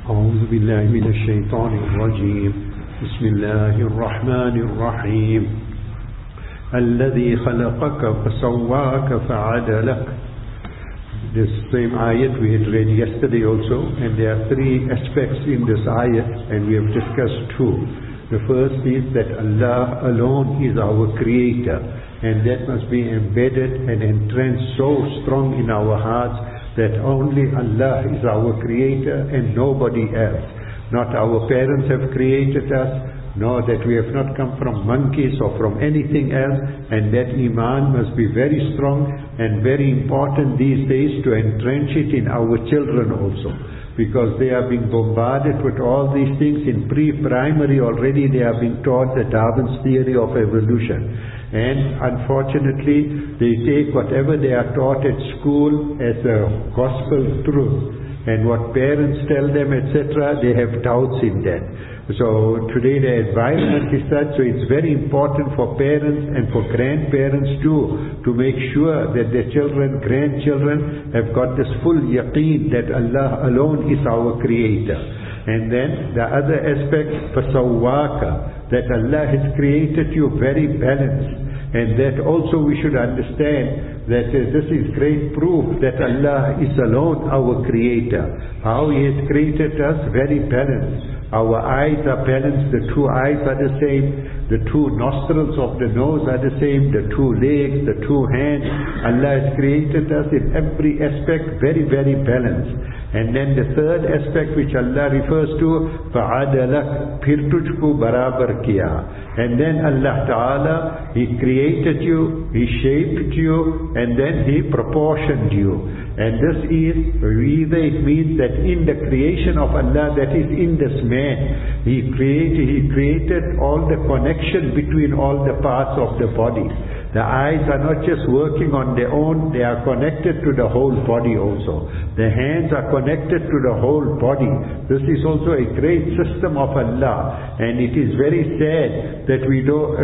أعوذ بالله من الشيطان الرجيم بسم الله الرحمن الرحيم الذي خلقك فسواك فعدلك. This same ayat we had read yesterday also, and there are three aspects in this ayat, and we have discussed two. The first is that Allah alone is our creator, and that must be embedded and entrenched so strong in our hearts that only Allah is our creator and nobody else. Not our parents have created us, nor that we have not come from monkeys or from anything else, and that Iman must be very strong and very important these days to entrench it in our children also, because they are being bombarded with all these things in pre-primary already. They are being taught the Darwin's theory of evolution, and unfortunately they take whatever they are taught at school as a gospel truth, and what parents tell them, etc., they have doubts in that. So today the environment is such, so it's very important for parents and for grandparents too to make sure that their children, grandchildren have got this full yaqeen that Allah alone is our creator. And then the other aspect, fasawwaka, that Allah has created you very balanced. And that also we should understand that this is great proof that Allah is alone our creator. How He has created us very balanced. Our eyes are balanced, the two eyes are the same, the two nostrils of the nose are the same, the two legs, the two hands. Allah has created us in every aspect very, very balanced. And then the third aspect which Allah refers to, فَعَدَلَكْ phir tujhko barabar kiya. And then Allah Ta'ala, He created you, He shaped you, and then He proportioned you. And this is, either it means that in the creation of Allah, that is in this man, He created all the connection between all the parts of the body. The eyes are not just working on their own, they are connected to the whole body also. The hands are connected to the whole body. This is also a great system of Allah, and it is very sad that we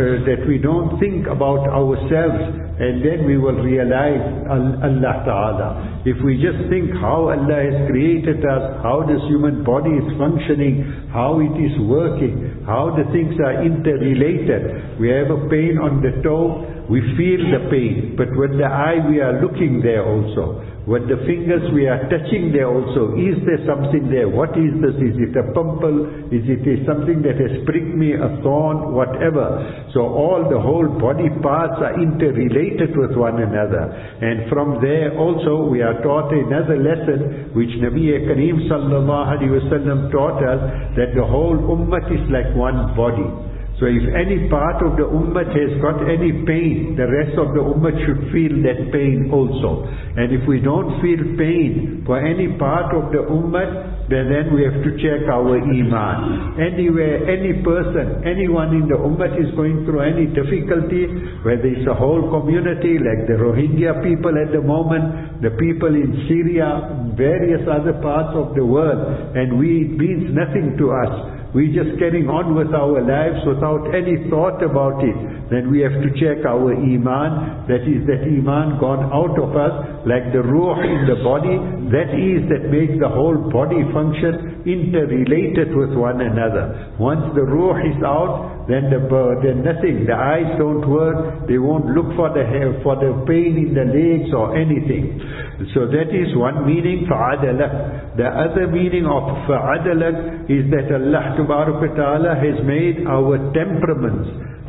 don't think about ourselves, and then we will realize Allah Ta'ala. If we just think how Allah has created us, how this human body is functioning, how it is working, how the things are interrelated. We have a pain on the toe, we feel the pain, but with the eye we are looking there also. With the fingers we are touching there also. Is there something there? What is this? Is it a pimple? Is it something that has pricked me, a thorn, whatever? So all the whole body parts are interrelated with one another. And from there also we are taught another lesson which Nabi Kareem Sallallahu Alaihi Wasallam taught us, that the whole ummah is like one body. So if any part of the ummah has got any pain, the rest of the ummah should feel that pain also. And if we don't feel pain for any part of the ummah, then we have to check our iman. Anywhere, any person, anyone in the ummah is going through any difficulty, whether it's a whole community like the Rohingya people at the moment, the people in Syria, various other parts of the world, and it means nothing to us. We're just getting on with our lives without any thought about it. Then we have to check our iman. That is, that iman gone out of us, like the ruh in the body. That makes the whole body function interrelated with one another. Once the ruh is out, then nothing. The eyes don't work. They won't look for the pain in the legs or anything. So that is one meaning, fa'adalak. The other meaning of fa'adalak is that Allah Ta'ala has made our temperaments,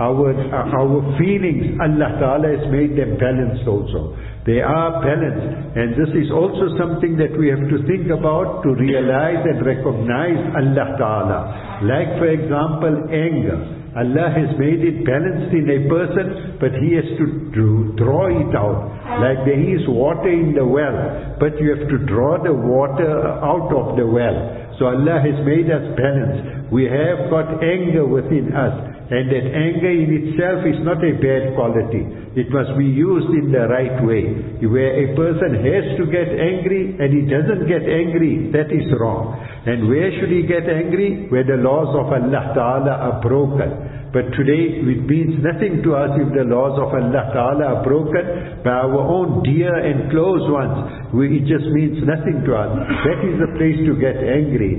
our feelings, Allah Ta'ala has made them balanced also. They are balanced, and this is also something that we have to think about to realize and recognize Allah Ta'ala. Like for example, anger. Allah has made it balanced in a person, but He has to draw it out. Like there is water in the well, but you have to draw the water out of the well. So Allah has made us balanced. We have got anger within us, and that anger in itself is not a bad quality. It must be used in the right way. Where a person has to get angry and he doesn't get angry, that is wrong. And where should he get angry? Where the laws of Allah Ta'ala are broken. But today it means nothing to us if the laws of Allah Ta'ala are broken by our own dear and close ones. It just means nothing to us. That is the place to get angry.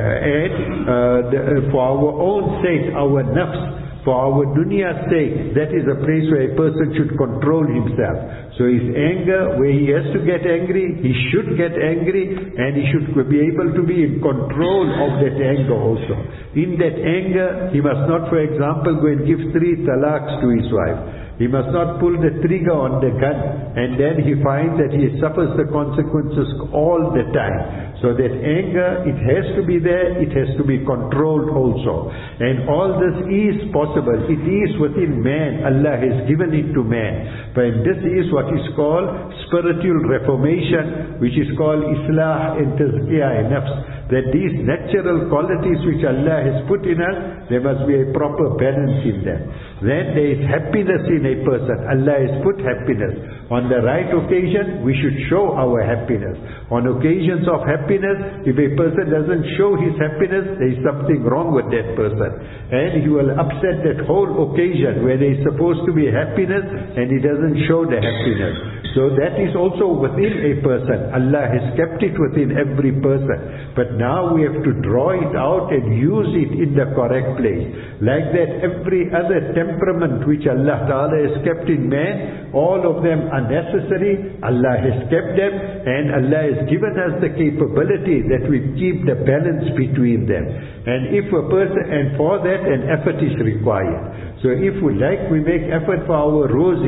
For our own sake, our nafs, for our dunya's sake, that is a place where a person should control himself. So his anger, where he has to get angry, he should get angry, and he should be able to be in control of that anger also. In that anger, he must not, for example, go and give 3 talaqs to his wife. He must not pull the trigger on the gun and then he finds that he suffers the consequences all the time. So that anger, it has to be there, it has to be controlled also. And all this is possible. It is within man. Allah has given it to man. But this is what is called spiritual reformation, which is called Islah and Tazkiyah and Nafs. That these natural qualities which Allah has put in us, there must be a proper balance in them. Then there is happiness in a person. Allah has put happiness. On the right occasion, we should show our happiness. On occasions of happiness, if a person doesn't show his happiness, there is something wrong with that person. And he will upset that whole occasion where there is supposed to be happiness and he doesn't show the happiness. So that is also within a person. Allah has kept it within every person. But now we have to draw it out and use it in the correct place. Like that, every other temperament which Allah Ta'ala has kept in man, all of them are necessary. Allah has kept them and Allah has given us the capability that we keep the balance between them. And if a person, and for that an effort is required. So if we make effort for our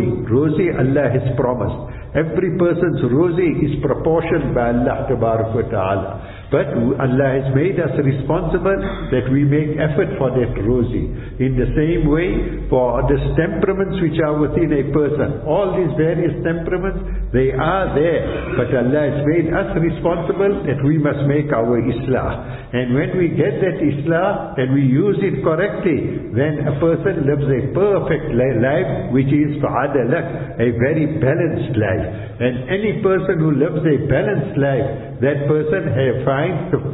Rozi Allah has promised. Every person's Rozi is proportioned by Allah Ta'ala. But Allah has made us responsible that we make effort for that Rozi. In the same way, for the temperaments which are within a person, all these various temperaments, they are there. But Allah has made us responsible that we must make our Islah. And when we get that Islah and we use it correctly, then a person lives a perfect life, which is fa'adalak, a very balanced life. And any person who lives a balanced life, that person finds the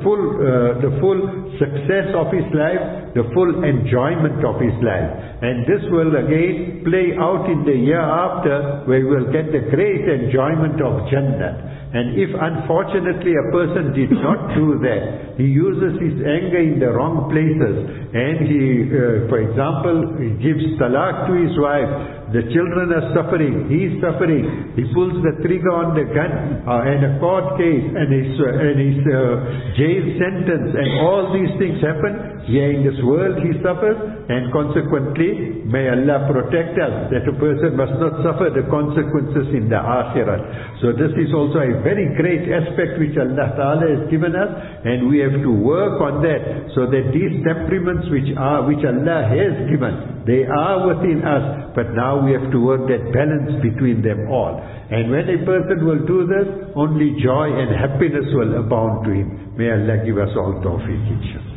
full success of his life, the full enjoyment of his life. And this will again play out in the year after, where we will get the great enjoyment of Jannah. And if unfortunately a person did not do that, he uses his anger in the wrong places, and he, for example, he gives talaq to his wife, the children are suffering, he is suffering, he pulls the trigger on the gun, and a court case, and his jail sentence, and all these things happen. Here in this world he suffers, and consequently, may Allah protect us, that a person must not suffer the consequences in the Akhirah. So this is also a very great aspect which Allah Ta'ala has given us, and we have to work on that, so that these temperaments which Allah has given, they are within us, but now we have to work that balance between them all. And when a person will do this, only joy and happiness will abound to him. May Allah give us all tawfiq, inshallah.